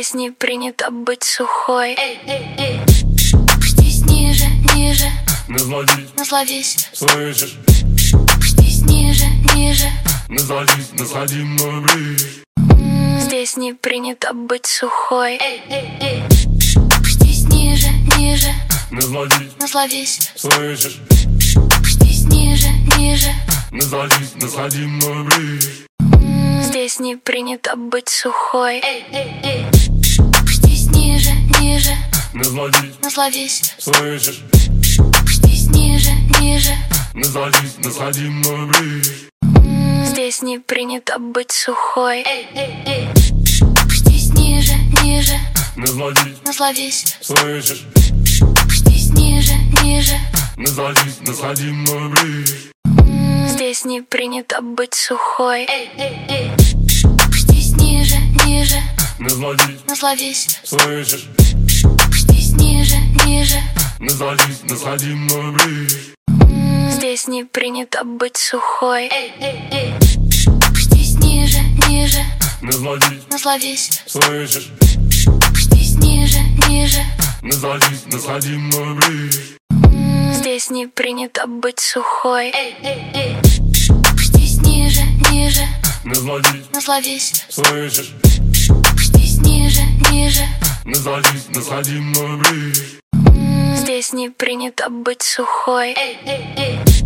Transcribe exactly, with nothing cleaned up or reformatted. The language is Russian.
Здесь не принято быть сухой. Спустись ниже, ниже. Не злодись, не зловись. слышишь? Спустись ниже, ниже. Не злодись, не сходи мной ближе. Здесь не принято быть сухой. Спустись ниже, ниже. Не злодись, не зловись. слышишь? Спустись ниже, ниже. Не злодись, не сходи мной ближе. Здесь не принято быть сухой. Спустись ниже, ниже. Не злодись, не зловись. слышишь? Спустись ниже, ниже. Не злодись, не сходи мной ближе. Здесь не принято быть сухой. Спустись ниже, ниже. Не злодись, не зловись. слышишь? Спустись ниже, ниже. Не злодись, не сходи мной ближе. Здесь не принято быть сухой. Спустись ниже, ниже. Не злодись, не зловись. слышишь? Спустись ниже, ниже. Не злодись, не сходи мной ближе. Здесь не принято быть сухой. Спустись ниже, ниже. Не злодись, не зловись. слышишь? Спустись ниже, ниже. Не злодись, не сходи мной ближе. Здесь не принято быть сухой. Спустись ниже, ниже. Не злодись, не зловись. слышишь? Спустись ниже, ниже. Не злодись, не сходи мной ближе. Здесь не принято быть сухой.